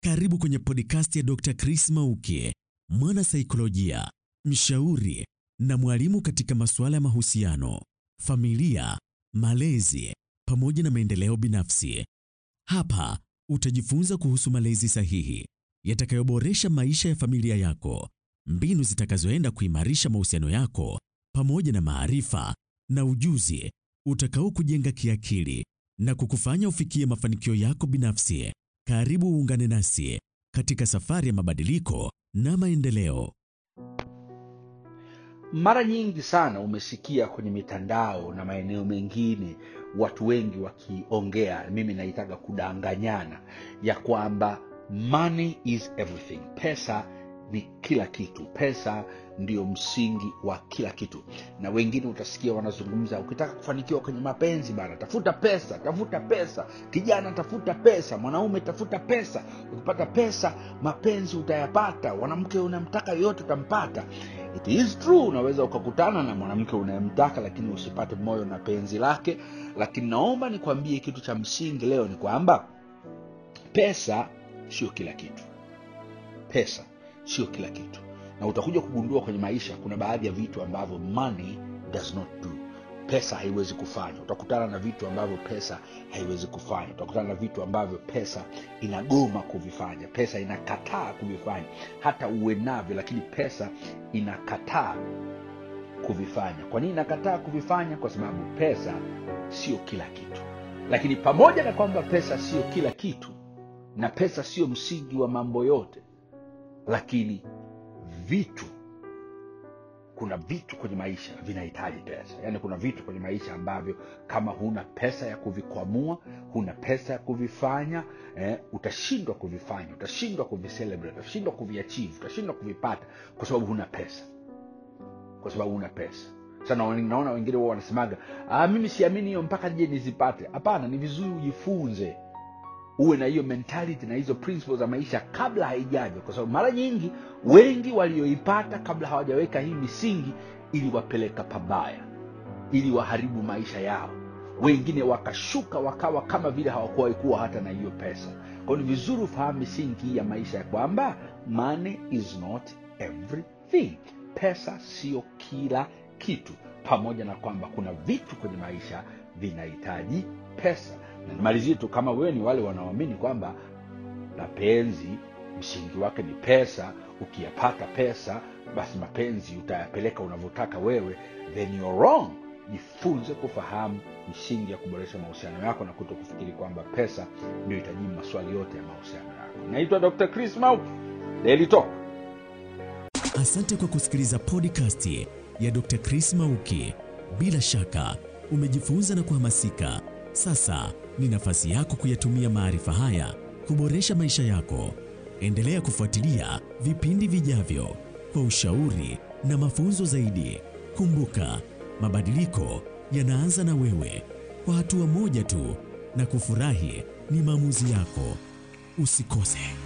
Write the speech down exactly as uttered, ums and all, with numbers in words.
Karibu kwenye podcast ya Dokta Chris Mauki, mwana saikolojia, mshauri na mwalimu katika masuala ya mahusiano, familia, malezi pamoja na maendeleo binafsi. Hapa utajifunza kuhusu malezi sahihi yatakayoboresha maisha ya familia yako, mbinu zitakazoenda kuimarisha mahusiano yako pamoja na maarifa na ujuzi utakao kujenga kiakili na kukufanya ufikie mafanikio yako binafsi. Karibu uungane nasi katika safari ya mabadiliko na maendeleo. Mara nyingi sana umesikia kwenye mitandao na maeneo mengine watu wengi wakiongea, mimi naitaga kudanganyana, ya kwamba money is everything. Pesa ni kila kitu. Pesa ndio msingi wa kila kitu. Na wengine utasikia wanazungumza, ukitaka kufanikiwa kwenye mapenzi bana, tafuta pesa, tafuta pesa. Kijana tafuta pesa, mwanaume tafuta pesa. Ukipata pesa, mapenzi utayapata. Mwanamke unamtaka yote utampata. It is true, unaweza ukakutana na mwanamke unayemtaka lakini usipate moyo na penzi lake. Lakini naomba nikwambie kitu cha msingi leo, ni kwamba pesa sio kila kitu. Pesa sio kila kitu. Na utakuja kugundua kwenye maisha kuna baadhi ya vitu ambavyo money does not do. Pesa haiwezi kufanya. Utakutana na vitu ambavyo pesa haiwezi kufanya. Utakutana na vitu ambavyo pesa inagoma kuvifanya. Pesa inakataa kuvifanya. Hata uwe navyo, lakini pesa inakataa kuvifanya. Kwa nini inakataa kuvifanya? Kwa sababu pesa sio kila kitu. Lakini pamoja na kwamba pesa sio kila kitu na pesa sio msingi wa mambo yote, lakini vitu, kuna vitu kwenye maisha vinahitaji pesa. Yaani kuna vitu kwenye maisha ambavyo kama huna pesa ya kuvikwamua, huna pesa ya kuvifanya, eh, utashindwa kuvifanya, utashindwa kuvicelebrate, utashindwa kuviachieve, utashindwa kuvipata kwa sababu huna pesa. Kwa sababu huna pesa. Sana naona wengine wao wanasemaga, "Ah, mimi siamini hiyo mpaka je nizipate." Hapana, ni vizuri ujifunze. Uwe na hiyo mentality na hizo principles za maisha kabla haijaje, kwa sababu mara nyingi wengi walioipata kabla hawajaweka hii misingi ili wapeleka pabaya, ili waharibu maisha yao. Wengine wakashuka wakawa kama vile hawakuwahi kuwa hata na hiyo pesa. Kwa hiyo ni vizuri ufahamu misingi ya maisha ya kwamba money is not everything. Pesa sio kila kitu, pamoja na kwamba kuna vitu kwenye maisha vinahitaji pesa. Na nimalizie tu, kama wewe ni wale wanaoamini kwamba mapenzi msingi wake ni pesa, ukiyapata pesa basi mapenzi utayapeleka unavyotaka wewe, then you're wrong. Jifunze kufahamu misingi ya kuboresha mahusiano yako na kutokufikiri kwamba pesa ndio itajibu maswali yote ya mahusiano yako. Naitwa Dokta Chris Mauki, Daily Talk. Asante kwa kusikiliza podcast ya Dokta Chris Mauki. Bila shaka umejifunza na kuhamasika. Sasa ni nafasi yako kuyatumia maarifa haya kuboresha maisha yako. Endelea kufuatilia vipindi vijavyo kwa ushauri na mafunzo zaidi. Kumbuka, mabadiliko yanaanza na wewe, kwa hatua moja tu, na kufurahi ni maamuzi yako. Usikose.